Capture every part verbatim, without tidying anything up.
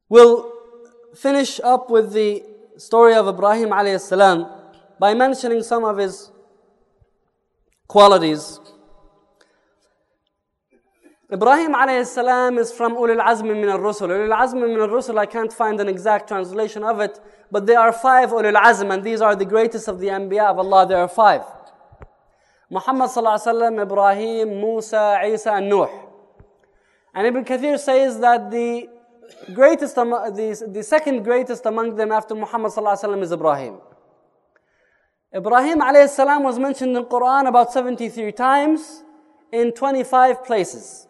We'll finish up with the story of Ibrahim alayhi salam by mentioning some of his qualities. Ibrahim alayhi salam is from Ulul Azmi min al-Rusul. Ulul Azmi min al-Rusul, I can't find an exact translation of it, but there are five Ulul Azm, and these are the greatest of the Anbiya of Allah. There are five. Muhammad sallallahu alaihi wasallam, Ibrahim, Musa, Isa, and Nuh. And Ibn Kathir says that the greatest, the, the second greatest among them after Muhammad sallallahu alaihi wasallam is Ibrahim. Ibrahim alayhi salam was mentioned in the Quran about seventy-three times in twenty-five places.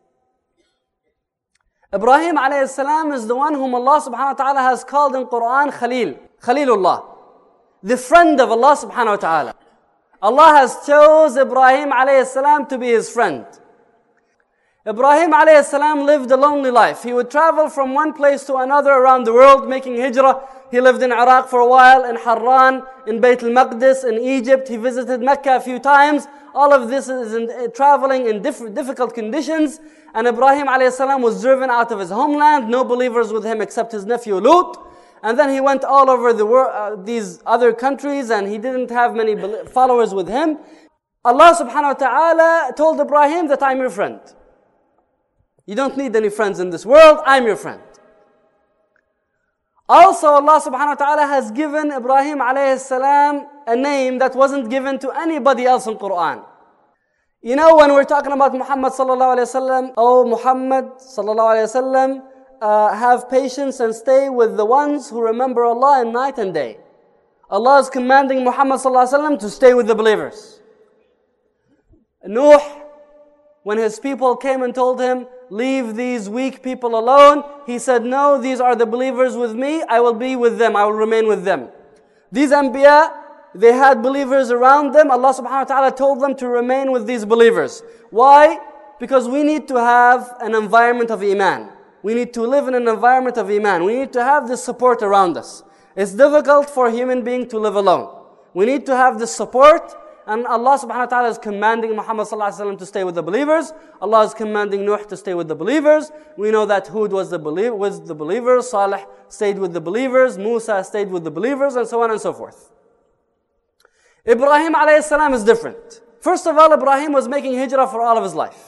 Ibrahim alayhi salam is the one whom Allah subhanahu wa ta'ala has called in Quran Khalil, Khalilullah, the friend of Allah subhanahu wa ta'ala. Allah has chose Ibrahim alayhi salam to be his friend. Ibrahim alayhi salam lived a lonely life. He would travel from one place to another around the world making hijrah. He lived in Iraq for a while, in Harran, in Bayt al-Maqdis, in Egypt. He visited Mecca a few times. All of this is in, uh, traveling in diff- difficult conditions. And Ibrahim alayhi salam was driven out of his homeland. No believers with him except his nephew Lut. And then he went all over the world, uh, these other countries, and he didn't have many followers with him. Allah subhanahu wa ta'ala told Ibrahim that I'm your friend. You don't need any friends in this world, I'm your friend. Also, Allah subhanahu wa ta'ala has given Ibrahim alayhi salam a name that wasn't given to anybody else in Quran. You know, when we're talking about Muhammad sallallahu alayhi wasallam, oh Muhammad sallallahu alayhi wasallam, uh, have patience and stay with the ones who remember Allah in night and day. Allah is commanding Muhammad sallallahu alayhi wasallam to stay with the believers. Nuh, when his people came and told him, leave these weak people alone, he said, no, these are the believers with me, I will be with them, I will remain with them. These Anbiya, they had believers around them. Allah subhanahu wa ta'ala told them to remain with these believers. Why? Because we need to have an environment of Iman. We need to live in an environment of Iman. We need to have this support around us. It's difficult for a human being to live alone. We need to have this support. And Allah subhanahu wa ta'ala is commanding Muhammad sallallahu alaihi wasallam to stay with the believers. Allah is commanding Nuh to stay with the believers. We know that Hud was the, belie- was the believers. Salih stayed with the believers. Musa stayed with the believers, and so on and so forth. Ibrahim alayhi salam is different. First of all, Ibrahim was making hijrah for all of his life.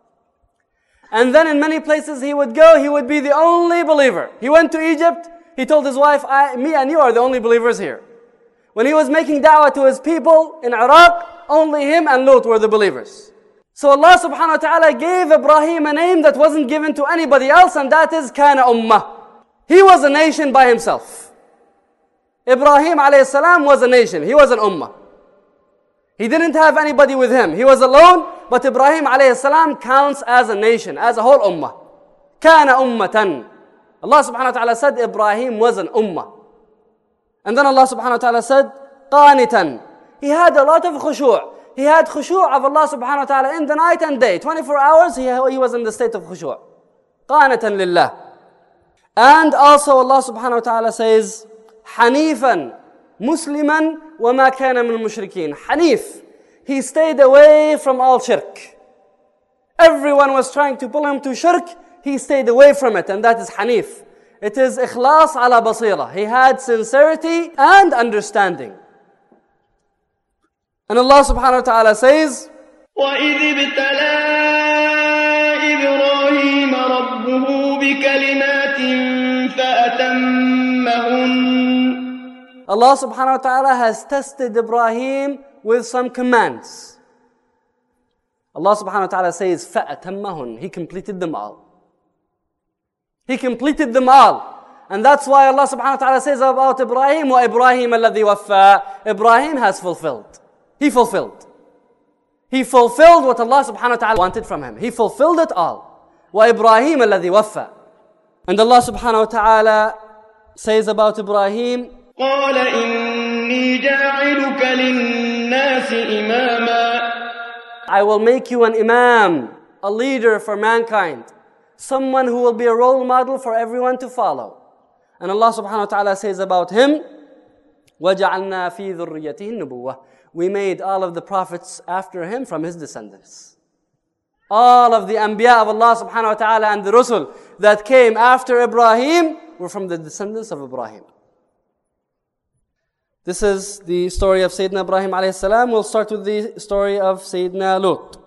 And then in many places he would go, he would be the only believer. He went to Egypt, he told his wife, I, me and you are the only believers here. When he was making da'wah to his people in Iraq, only him and Lut were the believers. So Allah subhanahu wa ta'ala gave Ibrahim a name that wasn't given to anybody else, and that is Kana Ummah. He was a nation by himself. Ibrahim alayhi salam was a nation, he was an ummah. He didn't have anybody with him. He was alone, but Ibrahim alayhi salam counts as a nation, as a whole ummah. Kana ummatan. Allah subhanahu wa ta'ala said Ibrahim was an ummah. And then Allah subhanahu wa ta'ala said, qanitan. He had a lot of khushu'. He had khushu' of Allah subhanahu wa ta'ala in the night and day. twenty-four hours, he, he was in the state of khushu'. Qanitan lillah. And also Allah subhanahu wa ta'ala says, hanifan, musliman, وَمَا كَانَ مِنَ الْمُشْرِكِينَ. Hanif. He stayed away from all shirk. Everyone was trying to pull him to shirk. He stayed away from it, and that is Hanif. It is ikhlas ala basira. He had sincerity and understanding. And Allah subhanahu wa ta'ala says, وَإِذِ ابْتَلَى إِبْرَاهِيمَ رَبُّهُ بِكَلِمَاتٍ فَأَتَمَّهُنَّ. Allah subhanahu wa ta'ala has tested Ibrahim with some commands. Allah subhanahu wa ta'ala says, فَأَتَمَّهُنْ. He completed them all. He completed them all. And that's why Allah subhanahu wa ta'ala says about Ibrahim, وَإِبْرَاهِيمَ الَّذِي وَفَّى. Ibrahim has fulfilled. He fulfilled. He fulfilled what Allah subhanahu wa ta'ala wanted from him. He fulfilled it all. وَإِبْرَاهِيمَ الَّذِي وَفَّى. And Allah subhanahu wa ta'ala says about Ibrahim, قال إني جاعلك للناس إماما. I will make you an imam, a leader for mankind, someone who will be a role model for everyone to follow. And Allah subhanahu wa ta'ala says about him, وَجَعَلْنَا فِي ذُرِّيَّتِهِ النُّبُوَّةِ. We made all of the prophets after him from his descendants. All of the Anbiya of Allah subhanahu wa ta'ala and the Rusul that came after Ibrahim, were from the descendants of Ibrahim. This is the story of Sayyidina Ibrahim alayhi salam. We'll start with the story of Sayyidina Lut.